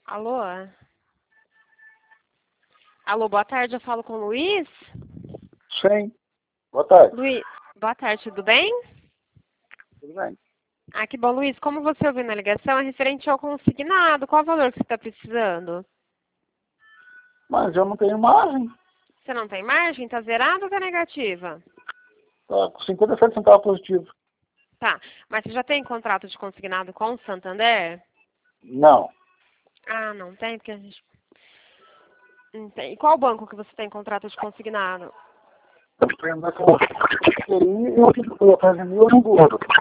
Alô? Alô, boa tarde, eu falo com o Luiz? Sim. Boa tarde. Luiz, boa tarde, tudo bem? Tudo bem? Ah, que bom, Luiz. Como você ouviu na ligação, é referente ao consignado. Qual o valor que você está precisando? Mas eu não tenho margem. Você não tem margem? Está zerado ou está negativa? Tá com 57 centavos positivo. Tá, mas você já tem contrato de consignado com o Santander? Não. Ah, não tem, porque a gente... Não tem. E qual banco que você tem contrato de consignado? Eu estou indo nessa loteria e eu fiz a fazer mil no gordo.